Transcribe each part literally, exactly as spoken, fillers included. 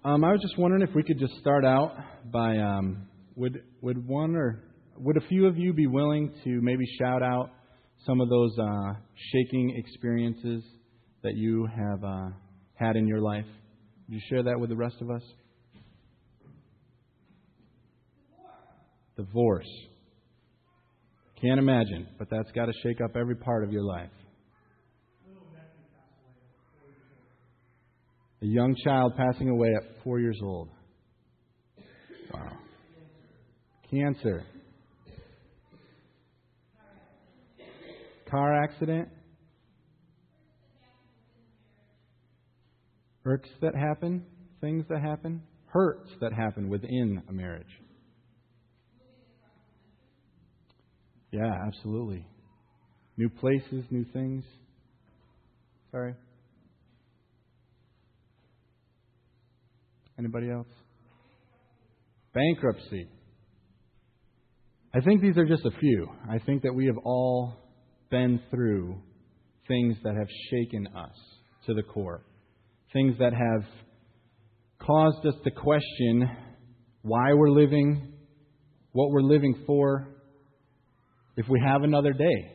Um, I was just wondering if we could just start out by um, would would one or would a few of you be willing to maybe shout out some of those uh, shaking experiences that you have uh, had in your life? Would you share that with the rest of us? Divorce. Divorce. Can't imagine, but that's got to shake up every part of your life. A young child passing away at four years old. Wow. Cancer. Car accident. Irks that happen. Things that happen. Hurts that happen within a marriage. Yeah, absolutely. New places, new things. Sorry. Anybody else? Bankruptcy. I think these are just a few. I think that we have all been through things that have shaken us to the core. Things that have caused us to question why we're living, what we're living for, if we have another day.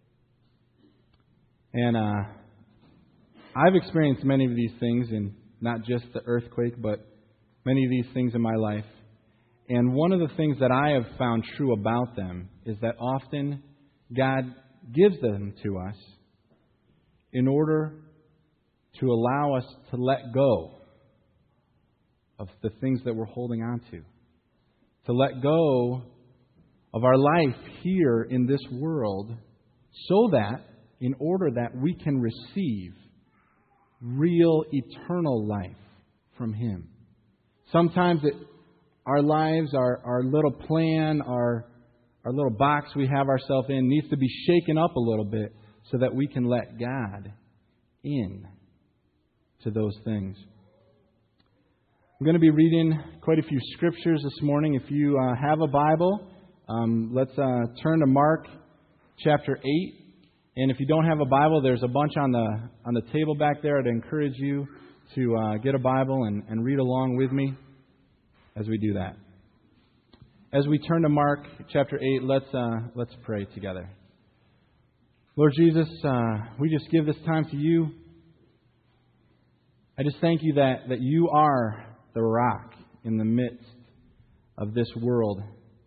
And uh, I've experienced many of these things, and not just the earthquake, but many of these things in my life. And one of the things that I have found true about them is that often God gives them to us in order to allow us to let go of the things that we're holding on to. To let go of our life here in this world so that, in order that we can receive real eternal life from Him. Sometimes it, our lives, our, our little plan, our, our little box we have ourselves in needs to be shaken up a little bit so that we can let God in to those things. I'm going to be reading quite a few scriptures this morning. If you uh, have a Bible, um, let's uh, turn to Mark chapter eight. And if you don't have a Bible, there's a bunch on the on the table back there. I'd encourage you to uh, get a Bible and, and read along with me as we do that. As we turn to Mark chapter eight, let's uh, let's pray together. Lord Jesus, uh, we just give this time to You. I just thank You that, that You are the rock in the midst of this world.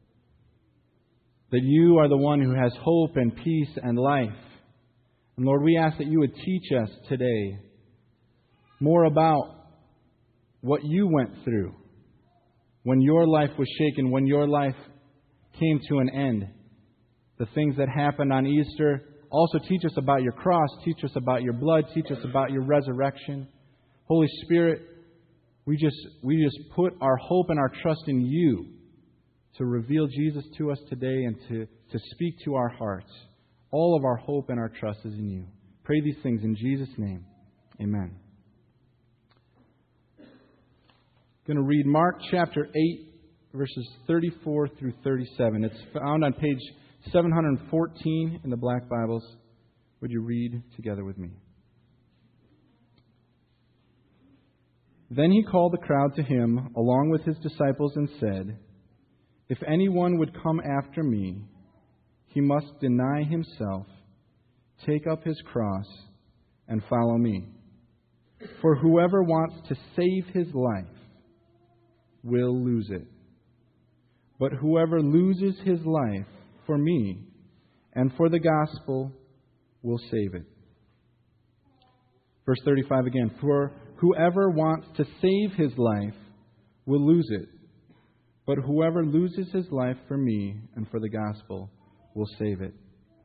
That You are the one who has hope and peace and life. And Lord, we ask that You would teach us today more about what You went through when Your life was shaken, when Your life came to an end. The things that happened on Easter. Also teach us about Your cross, teach us about Your blood, teach us about Your resurrection. Holy Spirit, we just we just put our hope and our trust in You to reveal Jesus to us today and to, to speak to our hearts. All of our hope and our trust is in You. Pray these things in Jesus' name. Amen. I'm going to read Mark chapter eight, verses thirty-four through thirty-seven. It's found on page seven fourteen in the Black Bibles. Would you read together with me? Then He called the crowd to Him along with His disciples and said, "If anyone would come after me, he must deny himself, take up his cross, and follow me. For whoever wants to save his life will lose it. But whoever loses his life for me and for the gospel will save it." Verse thirty-five again. "For whoever wants to save his life will lose it. But whoever loses his life for me and for the gospel will save it."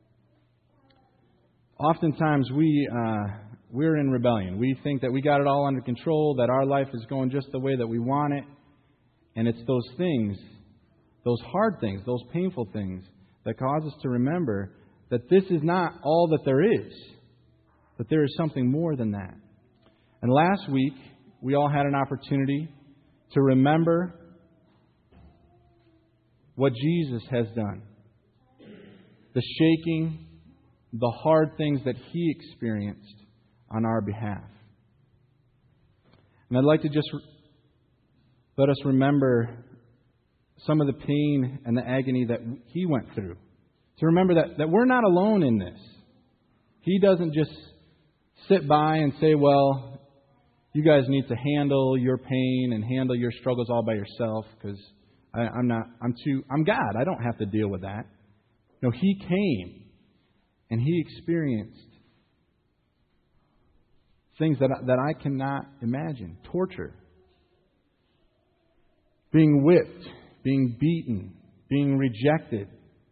Oftentimes we, uh, we're in rebellion. We think that we got it all under control, that our life is going just the way that we want it. And it's those things, those hard things, those painful things that cause us to remember that this is not all that there is, that there is something more than that. And last week, we all had an opportunity to remember what Jesus has done. The shaking, the hard things that He experienced on our behalf. And I'd like to just let us remember some of the pain and the agony that He went through. To remember that, that we're not alone in this. He doesn't just sit by and say, well, you guys need to handle your pain and handle your struggles all by yourself because I'm not, I'm too, I'm God. I don't have to deal with that. No, He came and He experienced things that I, that I cannot imagine. Torture. Being whipped. Being beaten. Being rejected.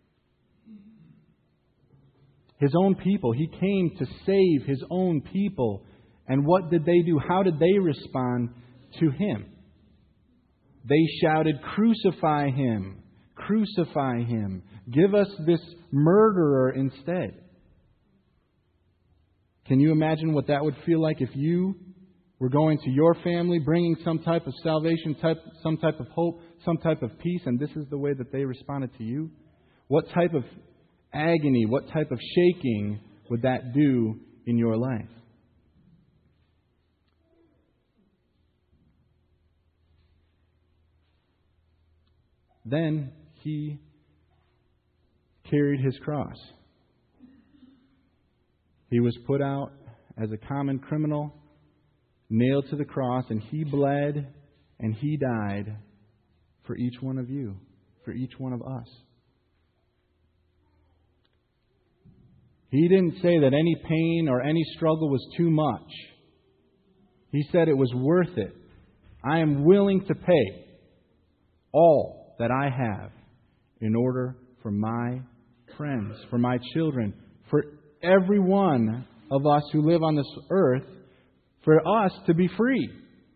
His own people. He came to save His own people. And what did they do? How did they respond to Him? They shouted, "Crucify Him! Crucify Him! Give us this murderer instead." Can you imagine what that would feel like if you were going to your family, bringing some type of salvation, type, some type of hope, some type of peace, and this is the way that they responded to you? What type of agony, what type of shaking would that do in your life? Then He carried His cross. He was put out as a common criminal, nailed to the cross, and He bled and He died for each one of you, for each one of us. He didn't say that any pain or any struggle was too much. He said it was worth it. I am willing to pay all that I have in order for my friends, for my children, for every one of us who live on this earth, for us to be free.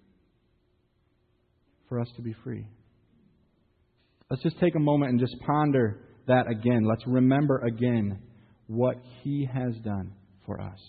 For us to be free. Let's just take a moment and just ponder that again. Let's remember again what He has done for us.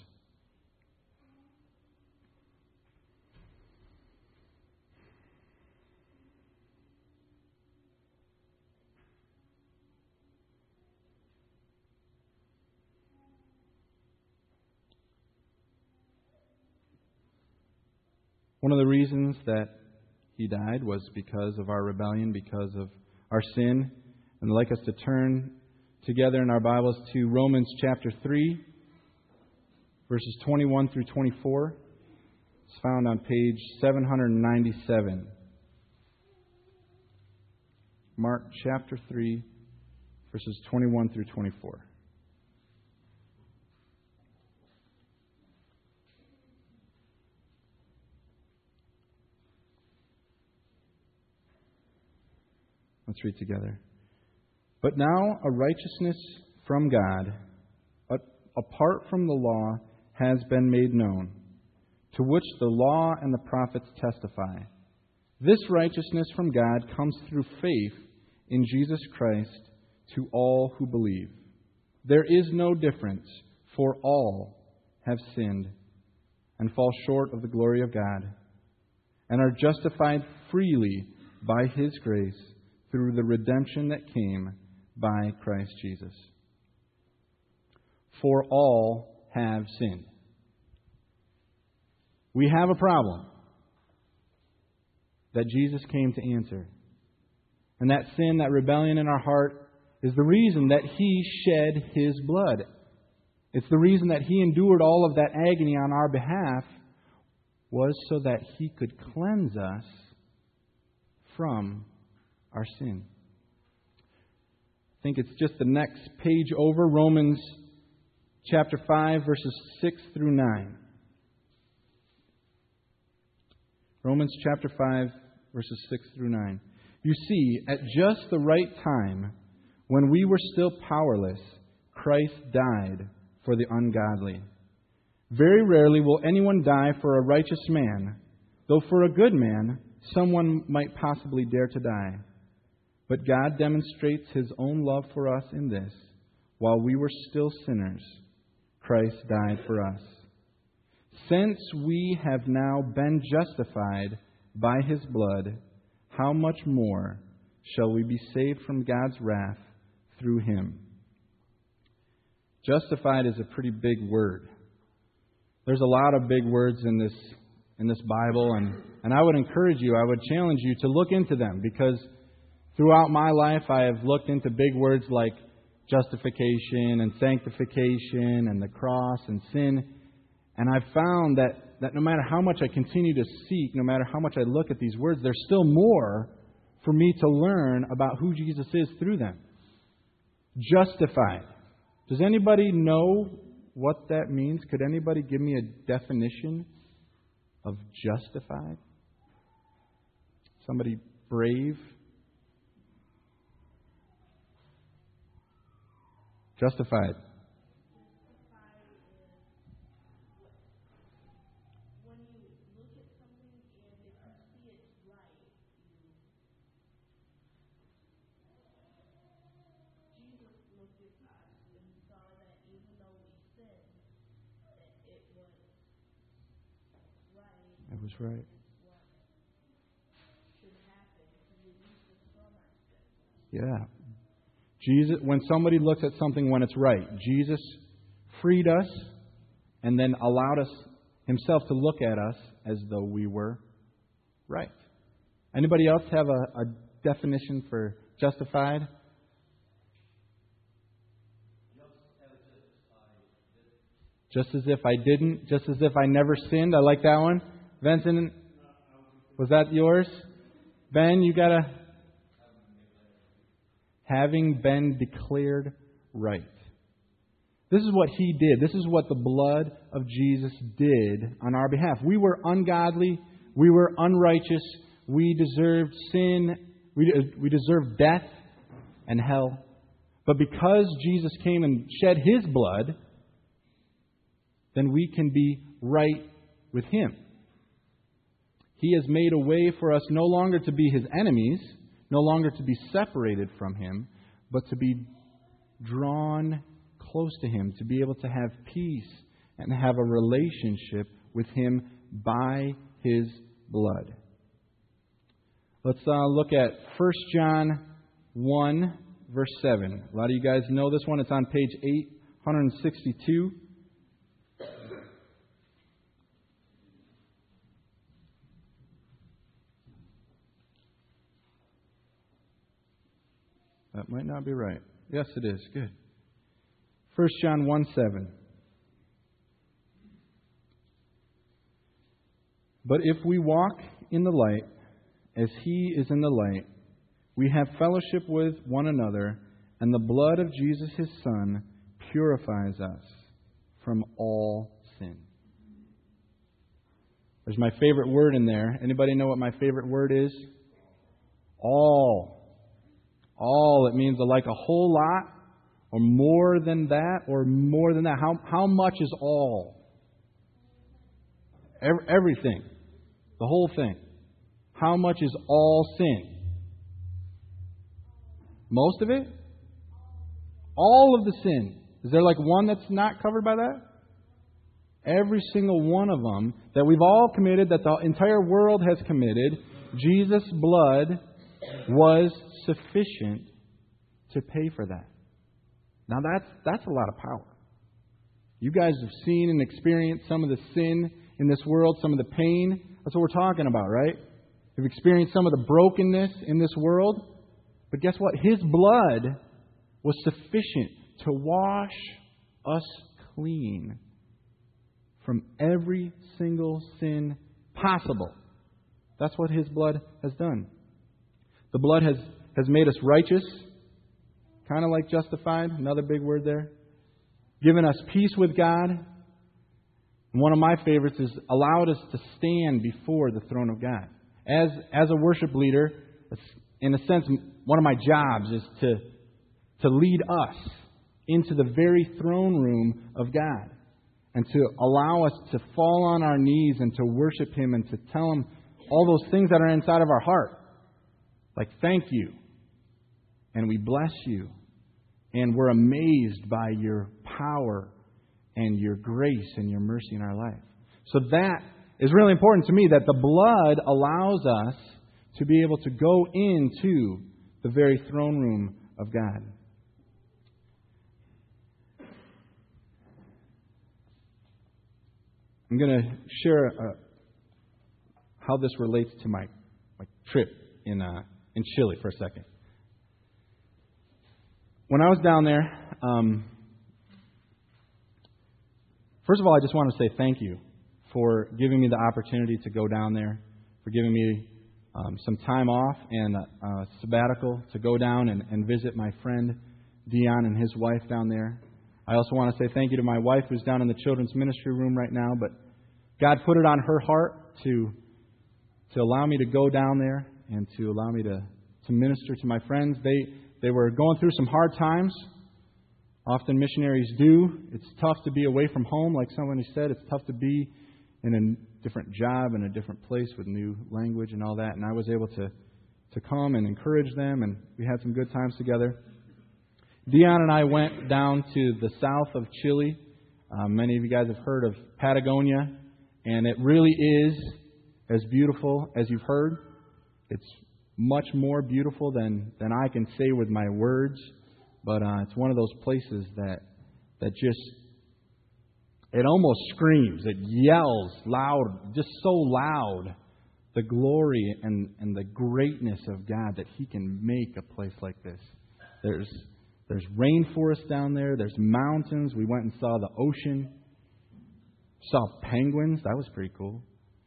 One of the reasons that He died was because of our rebellion, because of our sin. And I'd like us to turn together in our Bibles to Romans chapter three, verses twenty-one through twenty-four. It's found on page seven ninety-seven. Mark chapter three, verses twenty-one through twenty-four. Let's read together. But now a righteousness from God, apart from the law, has been made known, to which the law and the prophets testify. This righteousness from God comes through faith in Jesus Christ to all who believe. There is no difference, for all have sinned and fall short of the glory of God, and are justified freely by His grace through the redemption that came by Christ Jesus. For all have sinned. We have a problem that Jesus came to answer. And that sin, that rebellion in our heart, is the reason that He shed His blood. It's the reason that He endured all of that agony on our behalf, was so that He could cleanse us from our sin. I think it's just the next page over, Romans chapter five, verses six through nine. Romans chapter five, verses six through nine. You see, at just the right time, when we were still powerless, Christ died for the ungodly. Very rarely will anyone die for a righteous man, though for a good man, someone might possibly dare to die. But God demonstrates His own love for us in this: while we were still sinners, Christ died for us. Since we have now been justified by His blood, how much more shall we be saved from God's wrath through Him? Justified is a pretty big word. There's a lot of big words in this in this Bible, and, and I would encourage you, I would challenge you to look into them, because throughout my life I have looked into big words like justification and sanctification and the cross and sin, and I've found that, that no matter how much I continue to seek, no matter how much I look at these words, there's still more for me to learn about who Jesus is through them. Justified. Does anybody know what that means? Could anybody give me a definition of justified? Somebody brave? Justified. It was right. Yeah. Jesus, when somebody looks at something when it's right, Jesus freed us and then allowed us Himself to look at us as though we were right. Anybody else have a, a definition for justified? Just as if I didn't, just as if I never sinned. I like that one. Vincent, was that yours? Ben, you got a... Having been declared right. This is what He did. This is what the blood of Jesus did on our behalf. We were ungodly. We were unrighteous. We deserved sin. We, we deserved death and hell. But because Jesus came and shed His blood, then we can be right with Him. He has made a way for us no longer to be His enemies, no longer to be separated from Him, but to be drawn close to Him, to be able to have peace and have a relationship with Him by His blood. Let's uh, look at First John one, verse seven. A lot of you guys know this one. It's on page eight sixty-two. That might not be right. Yes, it is. Good. First John one seven. But if we walk in the light, as He is in the light, we have fellowship with one another, and the blood of Jesus, His Son, purifies us from all sin. There's my favorite word in there. Anybody know what my favorite word is? All. All. It means like a whole lot, or more than that, or more than that. How how much is all? Every, everything. The whole thing. How much is all sin? Most of it? All of the sin. Is there like one that's not covered by that? Every single one of them that we've all committed, that the entire world has committed, Jesus' blood was sufficient to pay for that. Now that's that's a lot of power. You guys have seen and experienced some of the sin in this world, some of the pain. That's what we're talking about, right? We've experienced some of the brokenness in this world. But guess what? His blood was sufficient to wash us clean from every single sin possible. That's what His blood has done. The blood has, has made us righteous, kind of like justified, another big word there. Given us peace with God. And one of my favorites is allowed us to stand before the throne of God. As, as a worship leader, in a sense, one of my jobs is to, to lead us into the very throne room of God. And to allow us to fall on our knees and to worship Him and to tell Him all those things that are inside of our heart. Like, thank you. And we bless you. And we're amazed by your power and your grace and your mercy in our life. So that is really important to me, that the blood allows us to be able to go into the very throne room of God. I'm going to share a, how this relates to my, my trip in uh, in Chile for a second. When I was down there, um, first of all, I just want to say thank you for giving me the opportunity to go down there, for giving me um, some time off and a, a sabbatical to go down and, and visit my friend Dion and his wife down there. I also want to say thank you to my wife who's down in the children's ministry room right now, but God put it on her heart to to allow me to go down there and to allow me to, to minister to my friends. They they were going through some hard times. Often missionaries do. It's tough to be away from home, like someone said. It's tough to be in a different job, in a different place with new language and all that. And I was able to, to come and encourage them, and we had some good times together. Dion and I went down to the south of Chile. Um, many of you guys have heard of Patagonia, and it really is as beautiful as you've heard. It's much more beautiful than, than I can say with my words, but uh, it's one of those places that that just, it almost screams, it yells loud, just so loud, the glory and, and the greatness of God that He can make a place like this. There's There's rainforest down there. There's mountains. We went and saw the ocean. Saw penguins. That was pretty cool.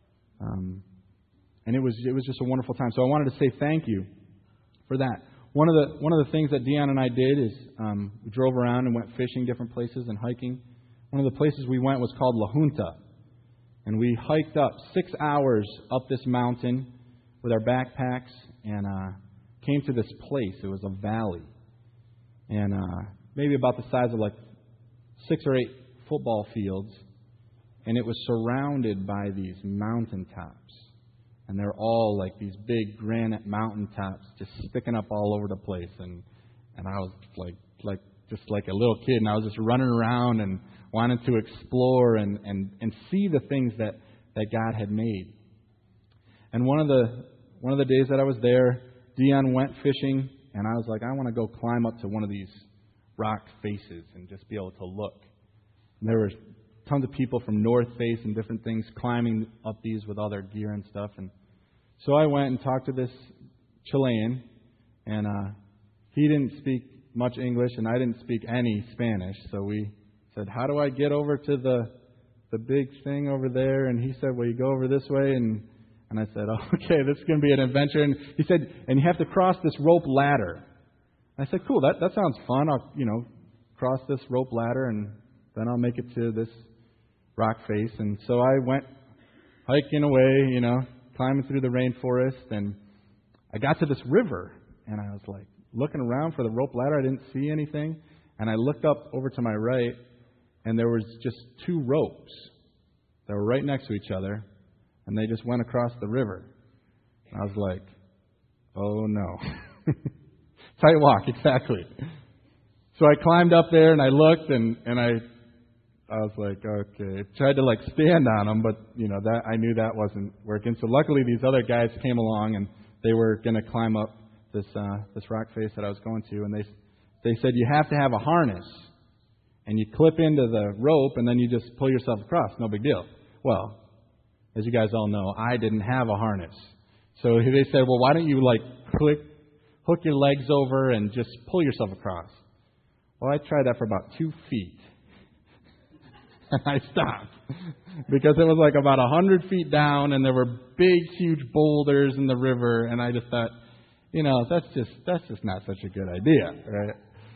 Um, and it was it was just a wonderful time. So I wanted to say thank you for that. One of the one of the things that Dion and I did is um, we drove around and went fishing different places and hiking. One of the places we went was called La Junta, and we hiked up six hours up this mountain with our backpacks and uh, came to this place. It was a valley. And uh, maybe about the size of like six or eight football fields. And it was surrounded by these mountaintops. And they're all like these big granite mountaintops just sticking up all over the place. And and I was like like just like a little kid, and I was just running around and wanted to explore and, and, and see the things that, that God had made. And one of the one of the days that I was there, Dion went fishing. And I was like, I want to go climb up to one of these rock faces and just be able to look. And there were tons of people from North Face and different things climbing up these with all their gear and stuff. And so I went and talked to this Chilean, and uh, he didn't speak much English, and I didn't speak any Spanish. So we said, how do I get over to the the big thing over there? And he said, well, you go over this way. And And I said, oh, okay, this is going to be an adventure. And he said, and you have to cross this rope ladder. And I said, cool, that, that sounds fun. I'll, you know, cross this rope ladder, and then I'll make it to this rock face. And so I went hiking away, you know, climbing through the rainforest. And I got to this river, and I was like looking around for the rope ladder. I didn't see anything. And I looked up over to my right, and there was just two ropes that were right next to each other. And they just went across the river. And I was like, oh no. Tight walk, exactly. So I climbed up there and I looked and, and I I was like, okay. Tried to like stand on them, but you know that I knew that wasn't working. So luckily these other guys came along and they were going to climb up this uh, this rock face that I was going to, and they they said you have to have a harness and you clip into the rope and then you just pull yourself across. No big deal. Well, as you guys all know, I didn't have a harness. So they said, well, why don't you like click, hook your legs over and just pull yourself across? Well, I tried that for about two feet. And I stopped. Because it was like about a hundred feet down and there were big, huge boulders in the river. And I just thought, you know, that's just that's just not such a good idea, right?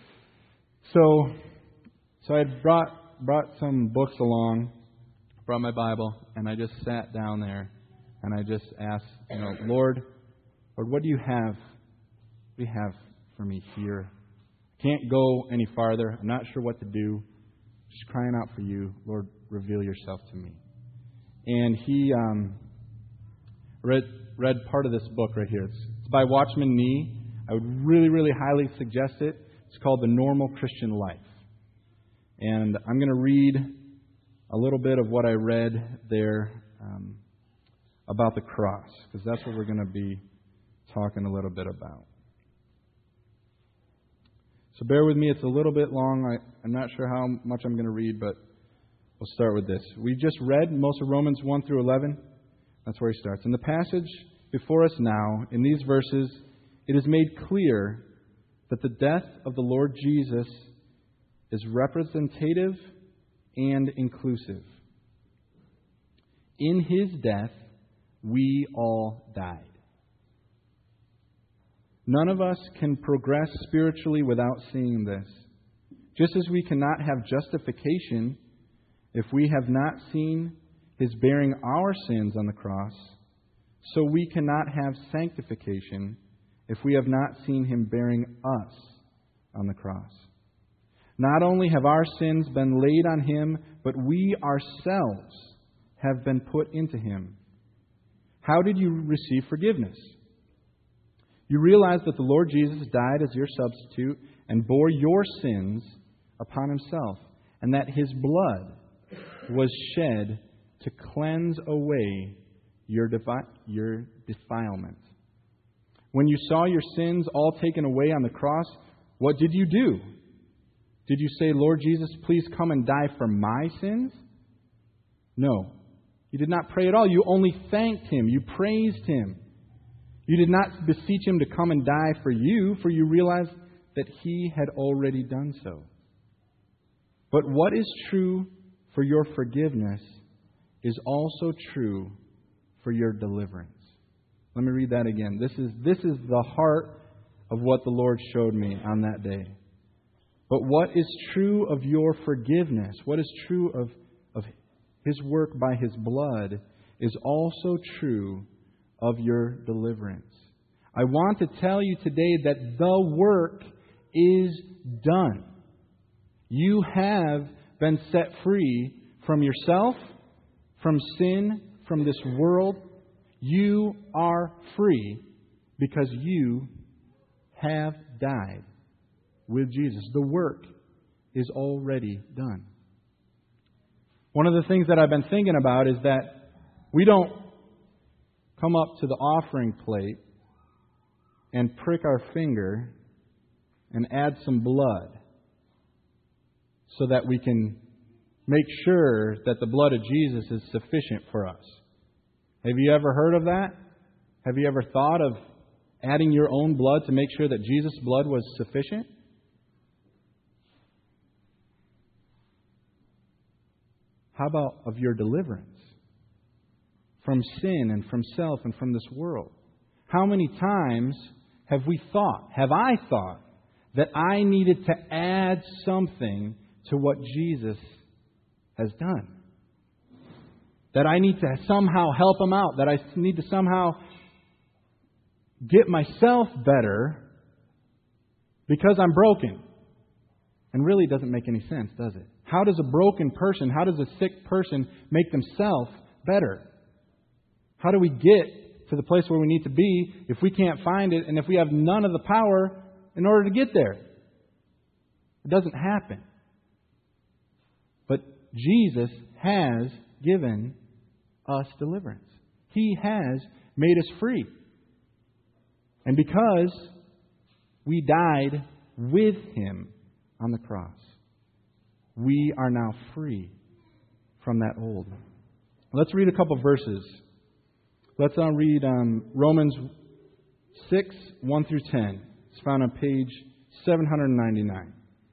So so I brought brought some books along. Brought my Bible, and I just sat down there, and I just asked, you know, Lord, Lord, what do you have, what do you have for me here? Can't go any farther. I'm not sure what to do. Just crying out for you. Lord, reveal yourself to me. And he um, read read part of this book right here. It's, it's by Watchman Nee. I would really, really highly suggest it. It's called The Normal Christian Life. And I'm going to read a little bit of what I read there um, about the cross, because that's what we're going to be talking a little bit about. So bear with me. It's a little bit long. I, I'm not sure how much I'm going to read, but we'll start with this. We just read most of Romans one through eleven. That's where he starts. In the passage before us now, in these verses, it is made clear that the death of the Lord Jesus is representative and inclusive. In his death, we all died. None of us can progress spiritually without seeing this. Just as we cannot have justification if we have not seen his bearing our sins on the cross, so we cannot have sanctification if we have not seen him bearing us on the cross. Not only have our sins been laid on him, but we ourselves have been put into him. How did you receive forgiveness? You realize that the Lord Jesus died as your substitute and bore your sins upon himself, and that his blood was shed to cleanse away your defi- your defilement. When you saw your sins all taken away on the cross, what did you do? Did you say, Lord Jesus, please come and die for my sins? No. You did not pray at all. You only thanked him. You praised him. You did not beseech him to come and die for you, for you realized that he had already done so. But what is true for your forgiveness is also true for your deliverance. Let me read that again. This is, this is the heart of what the Lord showed me on that day. But what is true of your forgiveness, what is true of, of his work by his blood, is also true of your deliverance. I want to tell you today that the work is done. You have been set free from yourself, from sin, from this world. You are free because you have died with Jesus. The work is already done. One of the things that I've been thinking about is that we don't come up to the offering plate and prick our finger and add some blood so that we can make sure that the blood of Jesus is sufficient for us. Have you ever heard of that? Have you ever thought of adding your own blood to make sure that Jesus' blood was sufficient? How about of your deliverance from sin and from self and from this world? How many times have we thought, have I thought, that I needed to add something to what Jesus has done? That I need to somehow help him out, that I need to somehow get myself better because I'm broken. And really it doesn't make any sense, does it? How does a broken person, how does a sick person make themselves better? How do we get to the place where we need to be if we can't find it and if we have none of the power in order to get there? It doesn't happen. But Jesus has given us deliverance. He has made us free. And because we died with him on the cross, we are now free from that old. Let's read a couple verses. Let's uh, read um, Romans six, one through ten. It's found on page seven ninety-nine.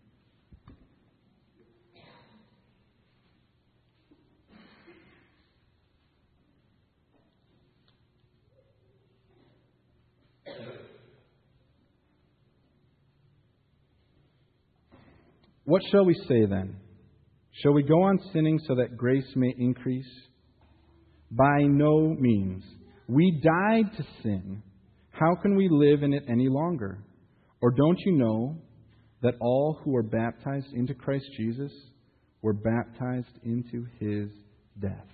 What shall we say then? Shall we go on sinning so that grace may increase? By no means. We died to sin. How can we live in it any longer? Or don't you know that all who were baptized into Christ Jesus were baptized into his death?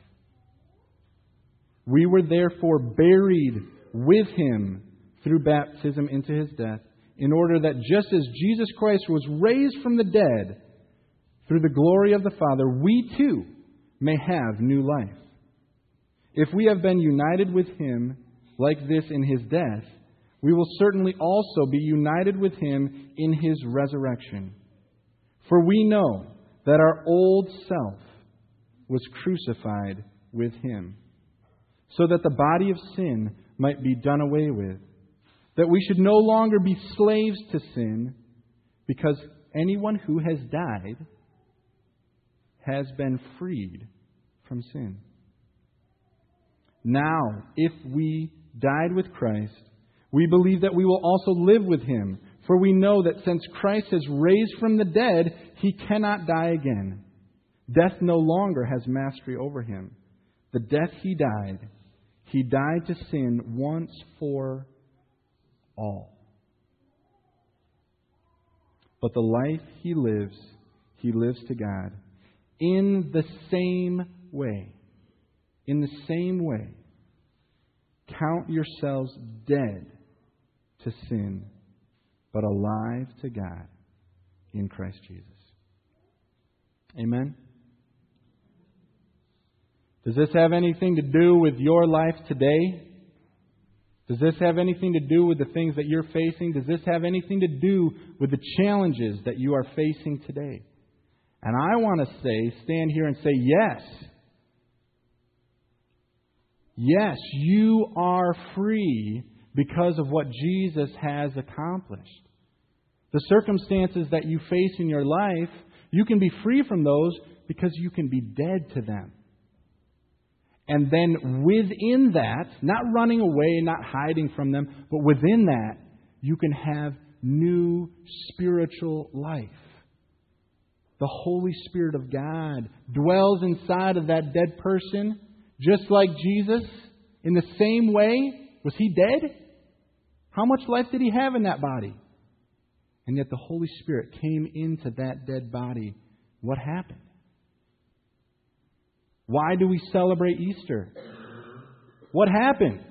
We were therefore buried with him through baptism into his death, in order that just as Jesus Christ was raised from the dead through the glory of the Father, we too may have new life. If we have been united with him like this in his death, we will certainly also be united with him in his resurrection. For we know that our old self was crucified with him, so that the body of sin might be done away with, that we should no longer be slaves to sin, because anyone who has died has been freed from sin. Now, if we died with Christ, we believe that we will also live with Him, for we know that since Christ has raised from the dead, He cannot die again. Death no longer has mastery over Him. The death He died, He died to sin once for all. But the life He lives, He lives to God. In the same way, in the same way, count yourselves dead to sin, but alive to God in Christ Jesus. Amen? Does this have anything to do with your life today? Does this have anything to do with the things that you're facing? Does this have anything to do with the challenges that you are facing today? And I want to say, stand here and say, yes. Yes, you are free because of what Jesus has accomplished. The circumstances that you face in your life, you can be free from those because you can be dead to them. And then within that, not running away, not hiding from them, but within that, you can have new spiritual life. The Holy Spirit of God dwells inside of that dead person, just like Jesus. In the same way, was He dead? How much life did He have in that body? And yet the Holy Spirit came into that dead body. What happened? Why do we celebrate Easter? What happened?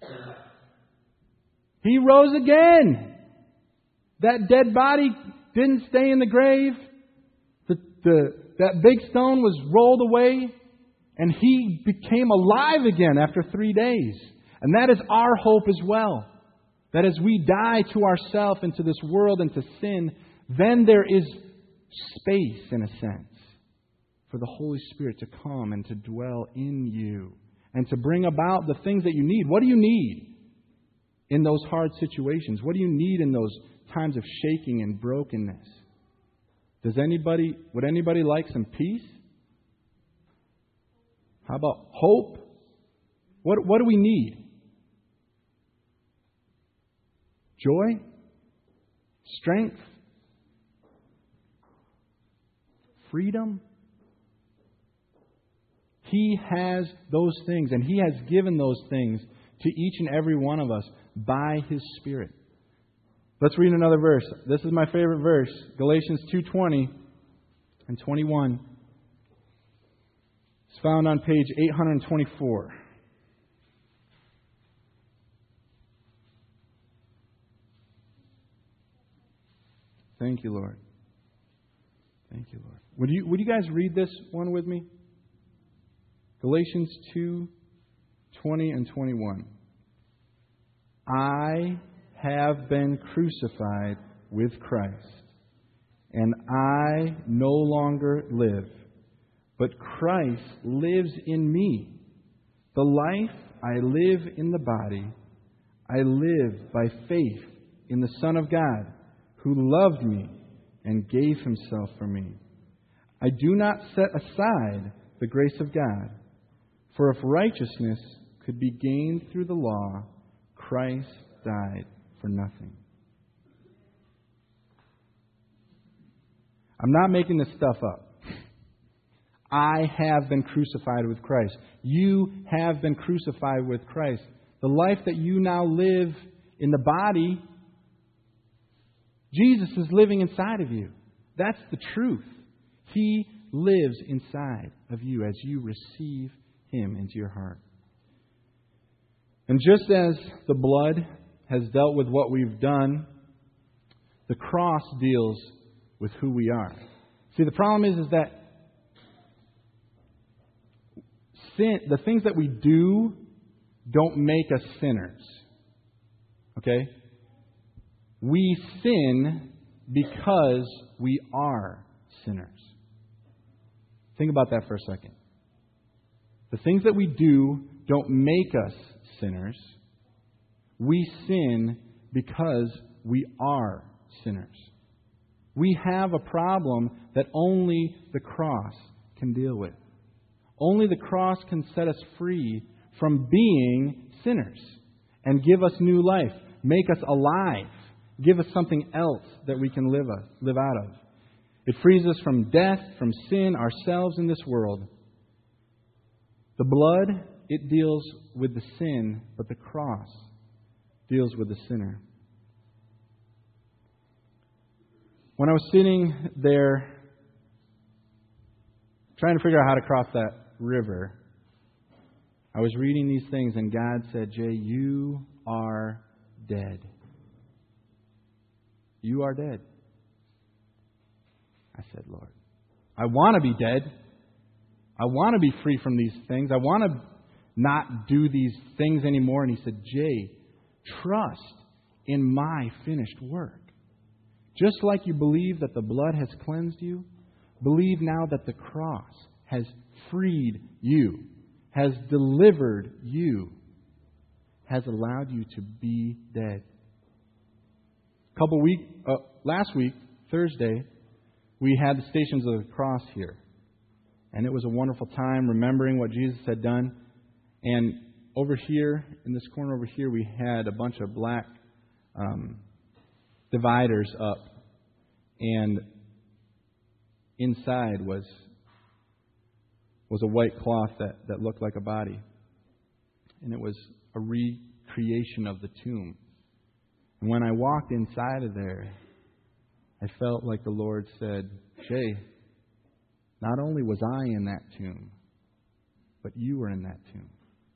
He rose again. That dead body didn't stay in the grave. The, the, that big stone was rolled away, and He became alive again after three days. And that is our hope as well. That as we die to ourselves and to this world and to sin, then there is space, in a sense, for the Holy Spirit to come and to dwell in you and to bring about the things that you need. What do you need in those hard situations? What do you need in those times of shaking and brokenness? Does anybody, would anybody like some peace? How about hope? What, what do we need? Joy? Strength? Freedom? He has those things, and He has given those things to each and every one of us by His Spirit. Let's read another verse. This is my favorite verse, Galatians two twenty and twenty-one. It's found on page eight twenty-four. Thank you, Lord. Thank you, Lord. Would you, would you guys read this one with me? Galatians two twenty and twenty-one. I have been crucified with Christ, and I no longer live, but Christ lives in me. The life I live in the body, I live by faith in the Son of God, who loved me and gave Himself for me. I do not set aside the grace of God, for if righteousness could be gained through the law, Christ died for nothing. I'm not making this stuff up. I have been crucified with Christ. You have been crucified with Christ. The life that you now live in the body, Jesus is living inside of you. That's the truth. He lives inside of you as you receive Him into your heart. And just as the blood has dealt with what we've done, the cross deals with who we are. See, the problem is, is that sin, the things that we do don't make us sinners. Okay? We sin because we are sinners. Think about that for a second. The things that we do don't make us sinners. We sin because we are sinners. We have a problem that only the cross can deal with. Only the cross can set us free from being sinners and give us new life, make us alive, give us something else that we can live, live out of. It frees us from death, from sin, ourselves in this world. The blood, it deals with the sin, but the cross deals with the sinner. When I was sitting there trying to figure out how to cross that river, I was reading these things and God said, Jay, you are dead. You are dead. I said, Lord, I want to be dead. I want to be free from these things. I want to not do these things anymore. And He said, Jay, trust in my finished work. Just like you believe that the blood has cleansed you, believe now that the cross has freed you, has delivered you, has allowed you to be dead. A couple week, uh, last week, Thursday, we had the Stations of the Cross here. And it was a wonderful time remembering what Jesus had done. And over here, in this corner over here, we had a bunch of black um, dividers up. And inside was was a white cloth that, that looked like a body. And it was a recreation of the tomb. And when I walked inside of there, I felt like the Lord said, Jay, not only was I in that tomb, but you were in that tomb.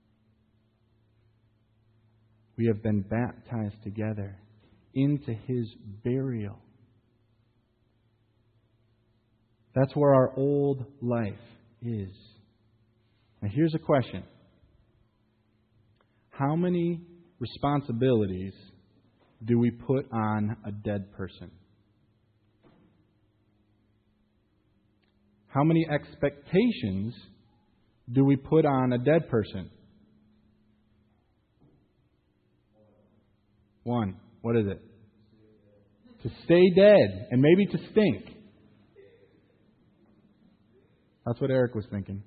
We have been baptized together into His burial. That's where our old life is. Now here's a question. How many responsibilities do we put on a dead person? How many expectations do we put on a dead person? One. What is it? To stay dead and maybe to stink. That's what Eric was thinking.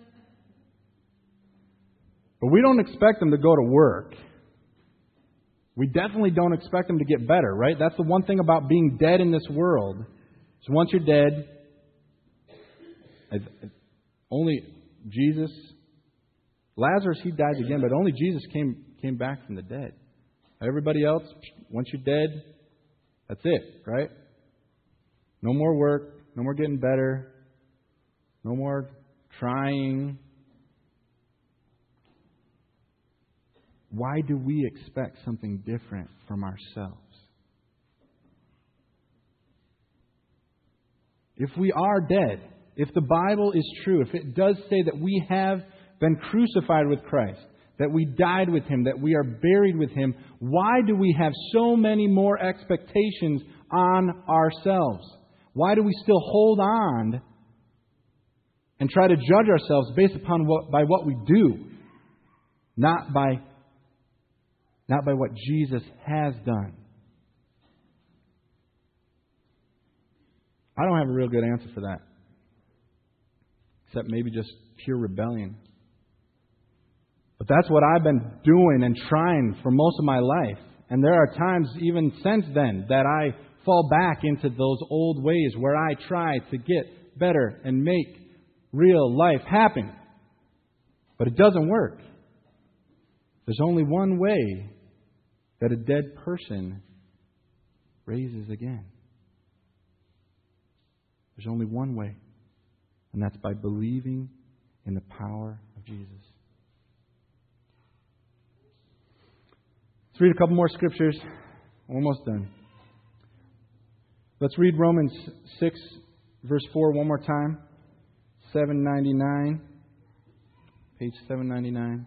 But we don't expect them to go to work. We definitely don't expect them to get better, right? That's the one thing about being dead in this world. So once you're dead, only Jesus, Lazarus, he died again, but only Jesus came came back from the dead. Everybody else, once you're dead, that's it, right? No more work, no more getting better, no more trying. Why do we expect something different from ourselves? If we are dead, if the Bible is true, if it does say that we have been crucified with Christ, that we died with Him, that we are buried with Him, why do we have so many more expectations on ourselves? Why do we still hold on and try to judge ourselves based upon what by what we do, not by not by what Jesus has done? I don't have a real good answer for that, except maybe just pure rebellion. But that's what I've been doing and trying for most of my life. And there are times even since then that I fall back into those old ways where I try to get better and make real life happen. But it doesn't work. There's only one way that a dead person raises again. There's only one way, and that's by believing in the power of Jesus. Let's read a couple more scriptures. Almost done. Let's read Romans six, verse four one more time. seven ninety-nine. Page seven ninety-nine.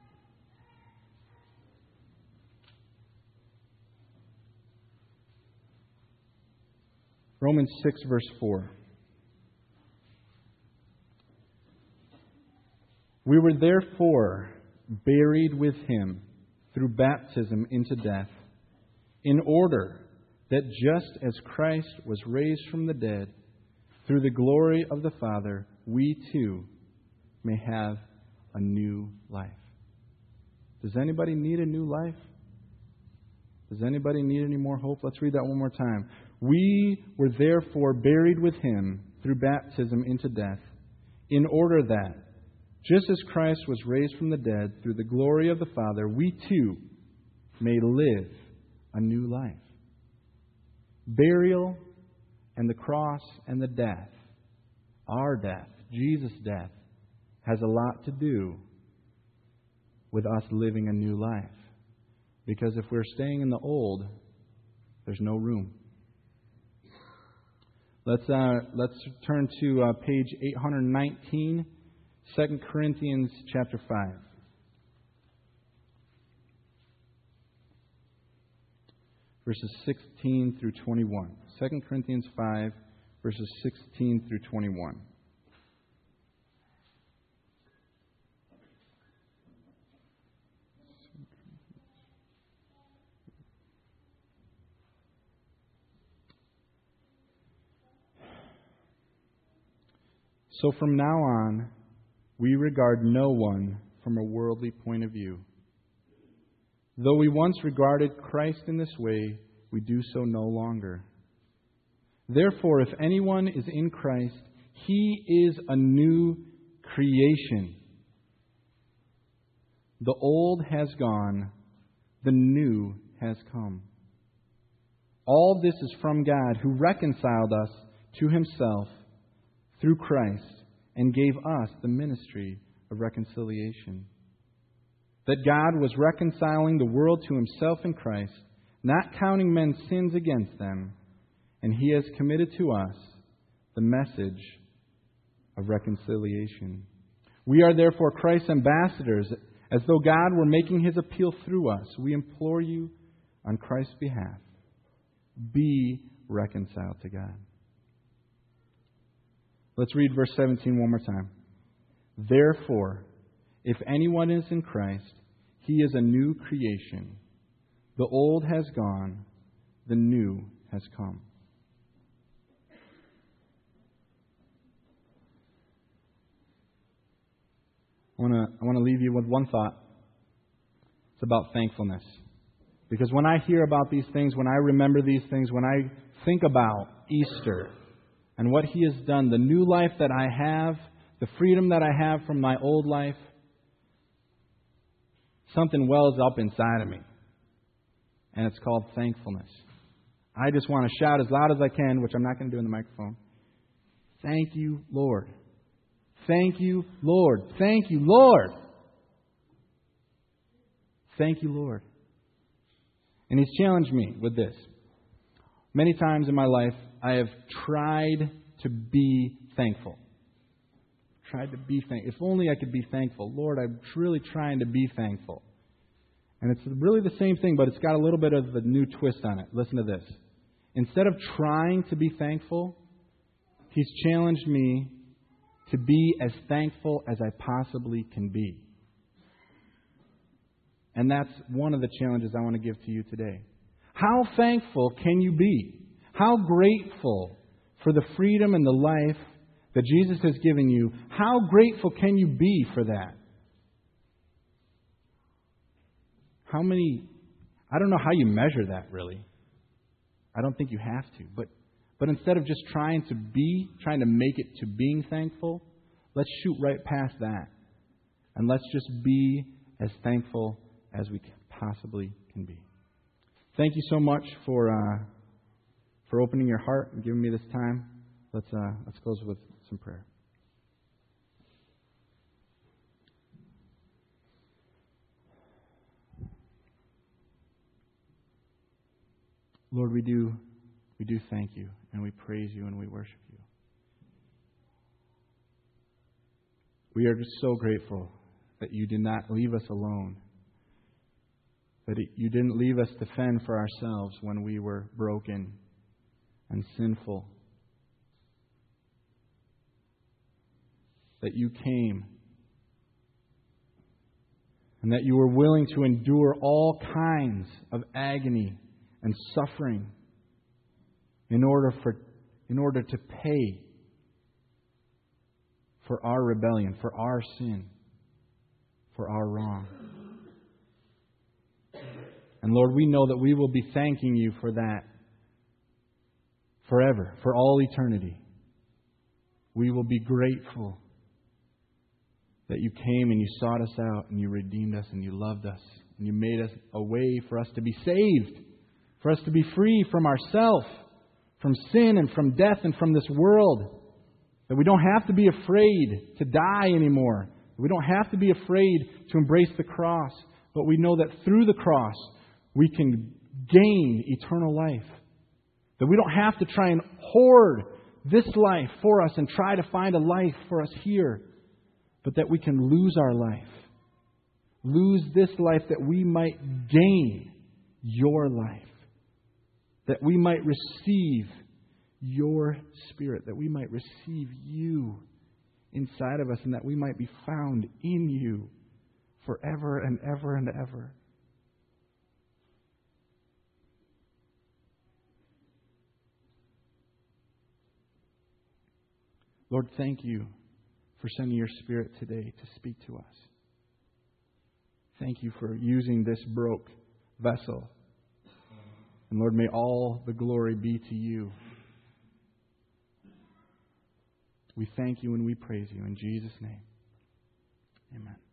Romans six, verse four. We were therefore buried with Him through baptism into death, in order that just as Christ was raised from the dead through the glory of the Father, we too may have a new life. Does anybody need a new life? Does anybody need any more hope? Let's read that one more time. We were therefore buried with Him through baptism into death, in order that, just as Christ was raised from the dead through the glory of the Father, we too may live a new life. Burial and the cross and the death, our death, Jesus' death, has a lot to do with us living a new life. Because if we're staying in the old, there's no room. Let's uh, let's turn to uh, page eight nineteen, Second Corinthians chapter five. Verses sixteen through twenty-one. Second Corinthians five, verses sixteen through twenty-one. So from now on, we regard no one from a worldly point of view. Though we once regarded Christ in this way, we do so no longer. Therefore, if anyone is in Christ, he is a new creation. The old has gone, the new has come. All this is from God, who reconciled us to Himself through Christ and gave us the ministry of reconciliation. That God was reconciling the world to Himself in Christ, not counting men's sins against them, and He has committed to us the message of reconciliation. We are therefore Christ's ambassadors, as though God were making His appeal through us. We implore you on Christ's behalf, be reconciled to God. Let's read verse seventeen one more time. Therefore, if anyone is in Christ, he is a new creation. The old has gone, the new has come. I want to I want to leave you with one thought. It's about thankfulness. Because when I hear about these things, when I remember these things, when I think about Easter and what He has done, the new life that I have, the freedom that I have from my old life, something wells up inside of me. And it's called thankfulness. I just want to shout as loud as I can, which I'm not going to do in the microphone. Thank you, Lord. Thank you, Lord. Thank you, Lord. Thank you, Lord. And He's challenged me with this. Many times in my life, I have tried to be thankful. Tried to be thankful. If only I could be thankful. Lord, I'm really trying to be thankful. And it's really the same thing, but it's got a little bit of a new twist on it. Listen to this. Instead of trying to be thankful, He's challenged me to be as thankful as I possibly can be. And that's one of the challenges I want to give to you today. How thankful can you be? How grateful for the freedom and the life that Jesus has given you? How grateful can you be for that? How many, I don't know how you measure that really. I don't think you have to. But, but instead of just trying to be, trying to make it to being thankful, let's shoot right past that. And let's just be as thankful as we possibly can be. Thank you so much for uh, for opening your heart and giving me this time. Let's uh, let's close with some prayer. Lord, we do we do thank you and we praise you and we worship you. We are just so grateful that you did not leave us alone. That you didn't leave us to fend for ourselves when we were broken and sinful. That you came and that you were willing to endure all kinds of agony and suffering in order for in order to pay for our rebellion, for our sin, for our wrong. And Lord, we know that we will be thanking you for that forever, for all eternity. We will be grateful that you came and you sought us out and you redeemed us and you loved us and you made us a way for us to be saved, for us to be free from ourselves, from sin and from death and from this world. That we don't have to be afraid to die anymore. We don't have to be afraid to embrace the cross. But we know that through the cross, we can gain eternal life. That we don't have to try and hoard this life for us and try to find a life for us here. But that we can lose our life. Lose this life that we might gain your life. That we might receive your Spirit. That we might receive you inside of us. And that we might be found in you forever and ever and ever. Lord, thank you for sending your Spirit today to speak to us. Thank you for using this broke vessel. And Lord, may all the glory be to you. We thank you and we praise you in Jesus' name. Amen.